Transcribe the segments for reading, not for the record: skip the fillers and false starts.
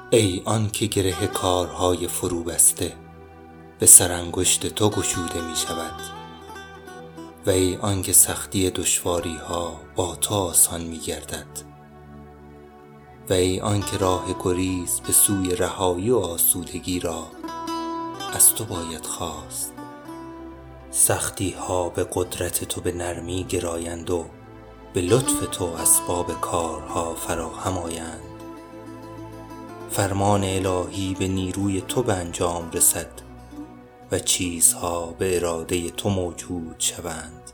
ای آن که گره کارهای فرو بسته به سرانگشت تو گشوده می شود و ای آن که سختی دشواری ها با تو آسان می گردد و ای آن که راه گریز به سوی رهایی و آسودگی را از تو باید خواست. سختی ها به قدرت تو به نرمی گرایند و به لطف تو اسباب کارها فراهم آیند. فرمان الهی به نیروی تو به انجام رسد و چیزها به اراده تو موجود شوند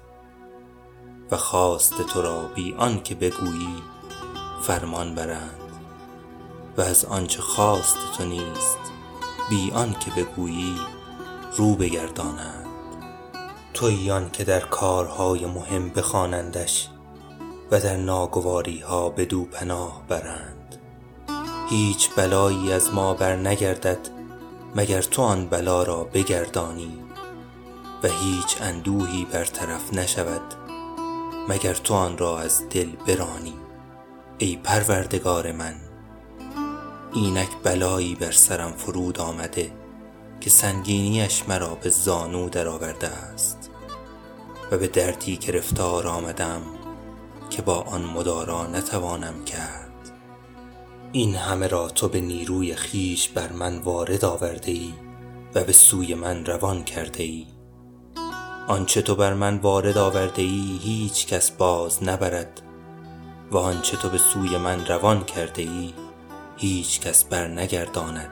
و خواست تو را بی آن که بگویی فرمان برند و از آنچه خواست تو نیست بی آن که بگویی رو بگردانند. تویی آن که در کارهای مهم بخوانندش و در ناگواری ها بدو پناه برند. هیچ بلایی از ما بر نگردد مگر تو آن بلا را بگردانی و هیچ اندوهی برطرف نشود مگر تو آن را از دل برانی. ای پروردگار من، اینک بلایی بر سرم فرود آمده که سنگینیش مرا به زانو در آورده است و به دردی گرفتار آمدم که با آن مدارا نتوانم کرد. این همه را تو به نیروی خیش بر من وارد آورده ای و به سوی من روان کرده ای. آنچه تو بر من وارد آورده ای هیچ کس باز نبرد و آنچه تو به سوی من روان کرده ای هیچ کس بر نگرداند.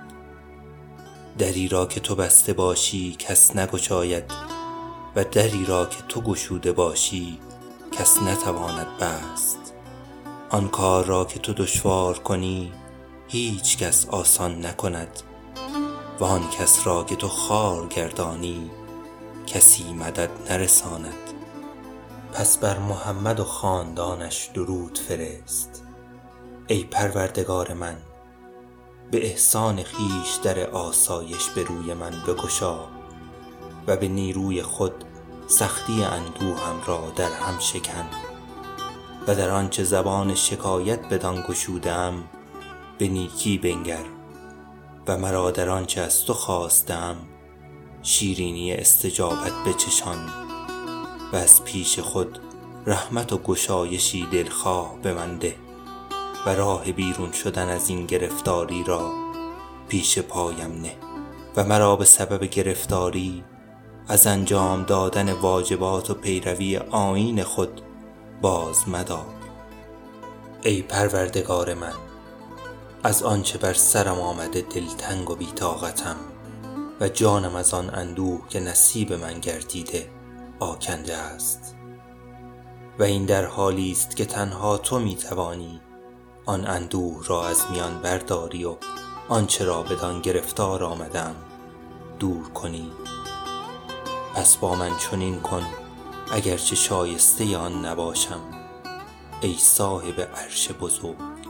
دری را که تو بسته باشی کس نگشاید و دری را که تو گشوده باشی کس نتواند بست. آن کار را که تو دشوار کنی هیچ کس آسان نکند و آن کس را که تو خوار گردانی کسی مدد نرساند. پس بر محمد و خاندانش درود فرست. ای پروردگار من، به احسان خیش در آسایش به روی من بگشا و به نیروی خود سختی اندوهم را در هم شکن و در آنچه زبان شکایت بدان گشودم به نیکی بنگر و مرا در آنچه از تو خواستم شیرینی استجابت بچشان و از پیش خود رحمت و گشایشی دلخواه به من ده و راه بیرون شدن از این گرفتاری را پیش پایم نه و مرا به سبب گرفتاری از انجام دادن واجبات و پیروی آیین خود باز مدار. ای پروردگار من، از آنچه بر سرم آمده دلتنگ و بی‌طاقتم و جانم از آن اندوه که نصیب من گردیده آکنده است و این در حالی است که تنها تو میتوانی آن اندوه را از میان برداری و آنچه را بدان گرفتار آمدم دور کنی. پس با من چنین کن اگرچه شایسته آن نباشم ای صاحب عرش بزرگ.